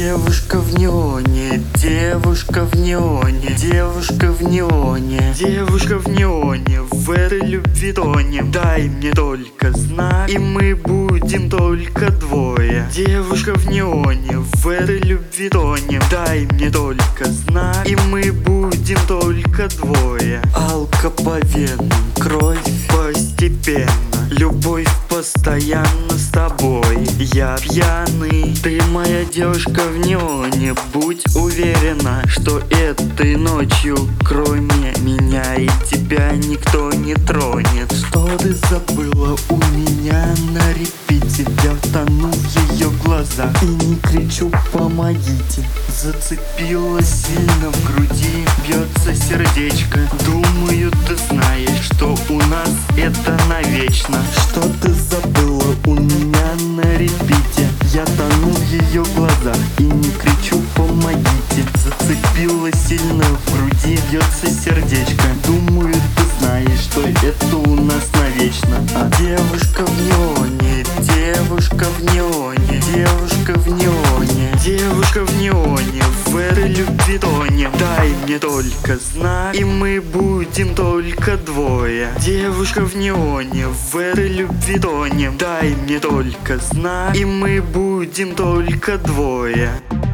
Девушка в неоне, девушка в неоне, девушка в неоне, девушка в неоне, в этой любви тонем. Дай мне только знак, и мы будем только двое. Девушка в неоне, в этой любви тонем. Дай мне только знак, и мы будем только двое. Алка по венам, кровь постепенно, любовь постоянно с тобой. Я пьяный, ты моя девушка в неоне. Будь уверена, что этой ночью кроме меня и тебя никто не тронет. Что ты забыла у меня на репите? Я тону в ее глазах и не кричу «помогите». Зацепилась сильно в груди, бьется сердечко. Думаю, ты знаешь, что у нас это навечно. Что ты забыла у меня на репите? Я тону в ее глазах и не кричу «помогите». Зацепилась сильно в груди, бьется сердечко. Думаю, ты знаешь, что это у нас навечно. Девушка в неоне, девушка в неоне, девушка в неоне, девушка в неоне, в этой любви тонем. Дай мне только знак, и мы будем только двое. Девушка в неоне, в этой любви тонем. Дай мне только знак, и мы будем только двое.